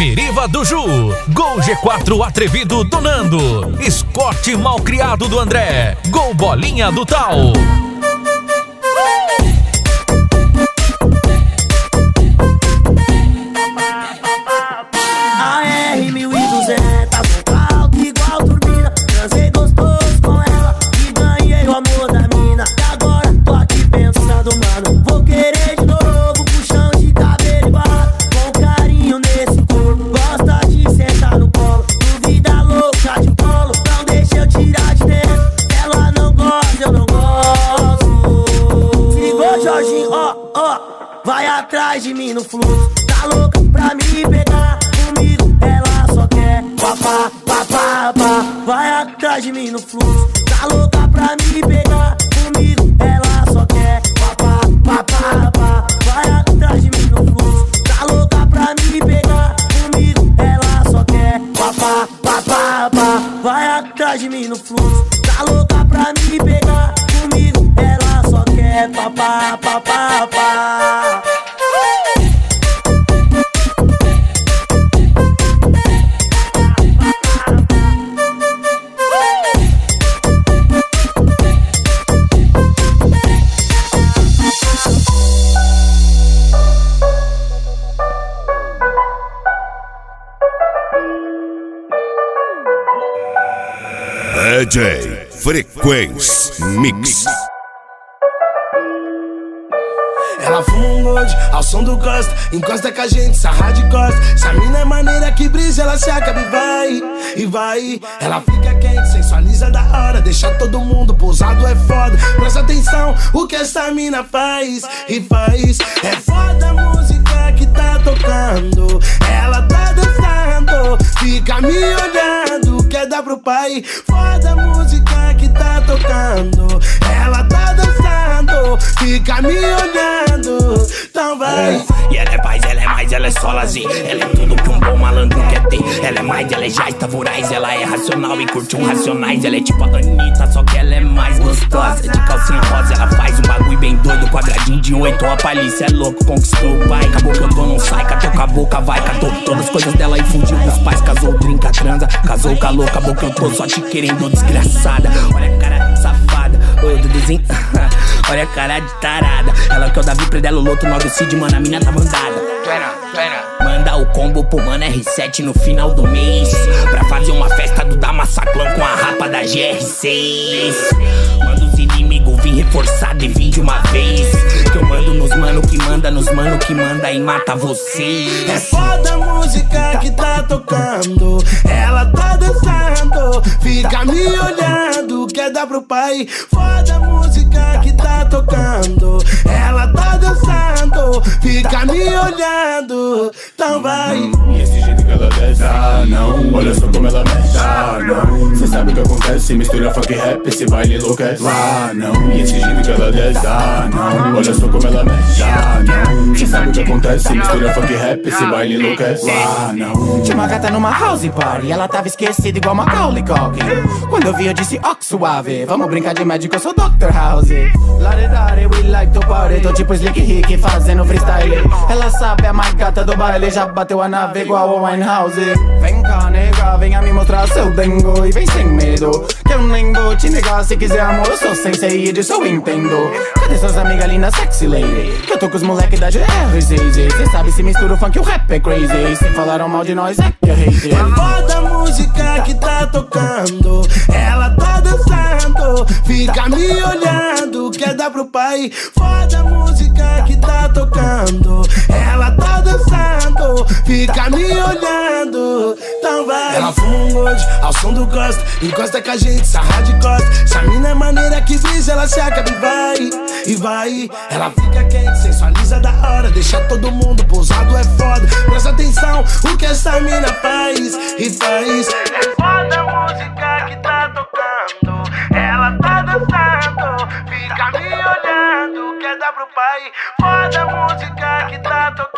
Miriva do Ju, Gol G4 atrevido do Nando, Scott malcriado do André, Gol Bolinha do Tal. Vai atrás de mim no fluxo, tá louca pra me pegar comigo, ela só quer papá, papá, papá. Vai atrás de mim no fluxo, tá louca pra me pegar comigo, ela só quer papá, papá, papá. Vai atrás de mim no fluxo, tá louca pra me pegar comigo, ela só quer papá, papá, papá. Vai atrás de mim no fluxo, tá louca pra me pegar comigo, ela só quer papá, papá, papá. DJ Frequência Mix. Ela fuma um gold ao som do Costa, encosta com a gente, sarra de costa. Essa mina é maneira que brisa, ela se acaba e vai, e vai. Ela fica quente, sensualiza da hora, deixa todo mundo pousado, é foda. Presta atenção o que essa mina faz e faz. É foda a música que tá tocando, ela tá dançando, fica me olhando, quer dar pro pai. Foda a música que tá tocando, ela tá dançando, fica me olhando. Então vai. E ela é paz, ela é mais, ela é só lazer. Ela é tudo que um bom malandro quer ter. Ela é mais, ela é já está voraz. Ela é racional e curte um racionais. Ela é tipo a Anitta, só que ela é mais gostosa. De calcinha rosa, ela faz um bagulho bem doido. Quadradinho de 8, a palícia é louco, conquistou o pai. Acabou que eu tô, não sai, catou com a boca, vai. Catou todas as coisas dela e fugiu dos pais. Casou, trinca, transa, casou, calou. Acabou que eu tô só te querendo, desgraçada. Olha a cara safada, oi, do desenho. Olha a cara de tarada. Ela que é o Davi Predelo, Loto, 9 Cid, mano, a mina tá mandada. Manda o combo pro mano R7 no final do mês, pra fazer uma festa do Damassaclão com a rapa da GR6. Manda os inimigos vir reforçado e vim de uma vez, que eu mando nos mano que manda, nos mano que manda e mata vocês. É foda a música que tá tocando, ela tá dançando, fica me olhando, quer dar pro pai. Foda a música que tá tocando, ela tá dançando, fica me olhando. Então vai. E esse jeito que ela desce, ah não, olha só como ela mexe, ah não. Cê sabe o que acontece, mistura funk e rap, esse baile enlouquece, ah não. E esse jeito que ela desce, ah não, olha só como ela mexe, ah não. Cê sabe o que acontece, mistura funk e rap, esse baile enlouquece, ah não. Tinha uma gata numa house party, ela tava esquecida igual Macaulay Culkin. Quando eu vi eu disse, ó que suave, vamos brincar de médico, eu sou Dr. House. Laredare, we like to party, tô tipo Slick Rick fazendo freestyle. Ela sabe, a mais gata do baile, já bateu a nave igual a Winehouse. Vem cá, nega, venha me mostrar seu dengo e vem sem medo, que eu nem vou te negar. Se quiser amor, eu sou sensei e disso eu entendo. Cadê suas amigas lindas, sexy lady? Que eu tô com os moleques da GR6. Cê sabe, se mistura o funk o rap é crazy. Se falaram mal de nós é que é hate. É foda a música que tá tocando, ela tá dançando, fica me olhando, quer dar pro pai. Foda a música que tá tocando, ela tá dançando, fica me olhando. Então vai. Ela fuma um gold ao som do Costa, encosta com a gente, sarra de costa. Essa mina é maneira que brisa, ela se acaba e vai, e vai. Ela fica quente, sensualiza da hora, deixa todo mundo pousado, é foda. Presta atenção o que essa mina faz e faz. É foda a música que tá tocando, ela tá dançando, fica me olhando, quer dar pro pai. Foda a música que tá tocando.